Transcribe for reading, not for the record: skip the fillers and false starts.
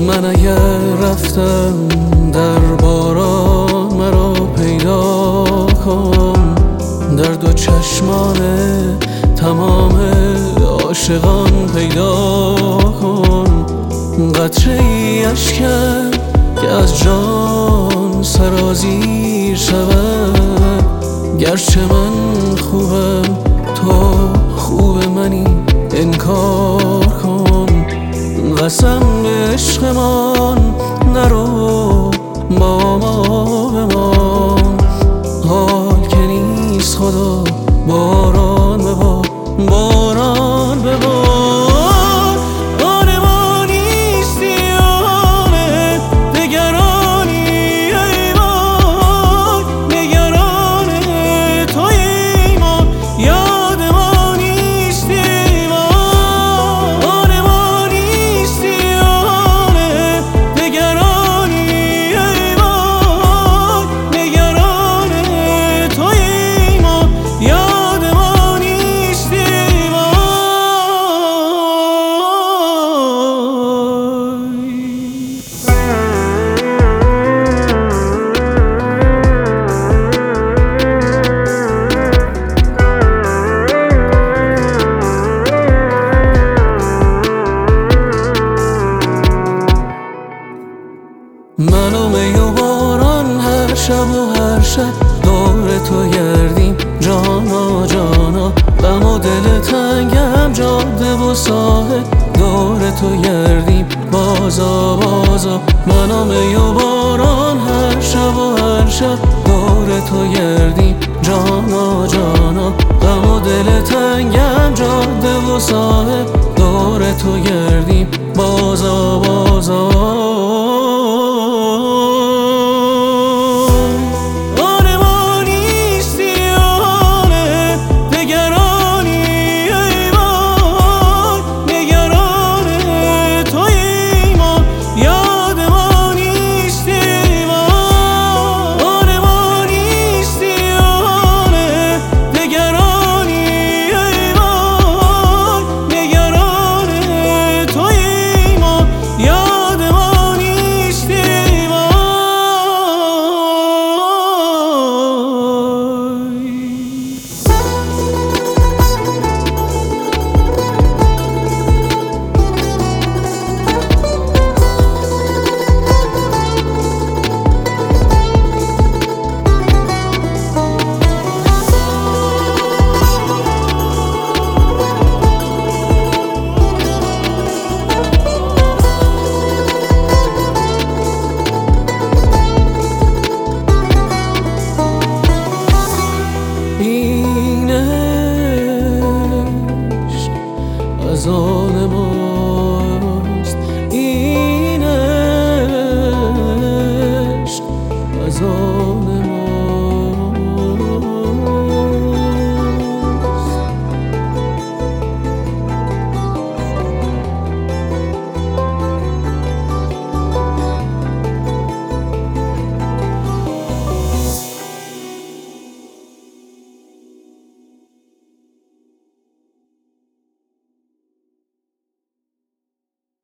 من اگر رفتم در باران مرا پیدا کن، در دو چشمان تمام عاشقان پیدا کن. قطره ای اشکم که از جان سرازیر شود، گرچه من خوبم تو خوب منی انکار کن. قسم به عشقمان نرو با ما بمان، حال که نیست خدا باران ببار، باران ببار. من و می و باران هر شب و هر شب دور تو گردیم جانا جانا. غم و دل تنگم جاده و ساحل دور تو گردیم بازا بازا. من و می و باران هر شب و هر شب دور تو گردیم جانا جانا. غم و دل تنگم جاده و ساحل دور تو گردیم بازا بازا. این عشق از آن ما